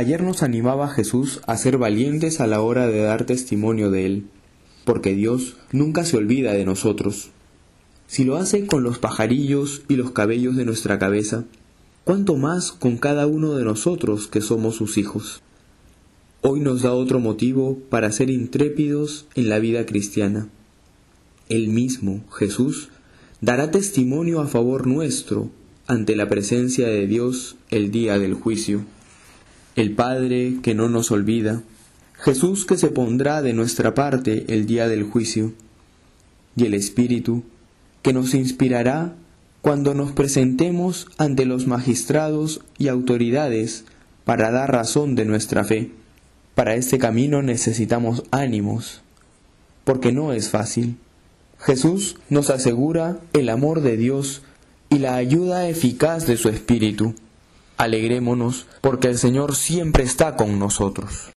Ayer nos animaba Jesús a ser valientes a la hora de dar testimonio de Él, porque Dios nunca se olvida de nosotros. Si lo hace con los pajarillos y los cabellos de nuestra cabeza, ¿cuánto más con cada uno de nosotros que somos sus hijos? Hoy nos da otro motivo para ser intrépidos en la vida cristiana. Él mismo, Jesús, dará testimonio a favor nuestro ante la presencia de Dios el día del juicio. El Padre que no nos olvida, Jesús que se pondrá de nuestra parte el día del juicio, y el Espíritu que nos inspirará cuando nos presentemos ante los magistrados y autoridades para dar razón de nuestra fe. Para este camino necesitamos ánimos, porque no es fácil. Jesús nos asegura el amor de Dios y la ayuda eficaz de su Espíritu. Alegrémonos porque el Señor siempre está con nosotros.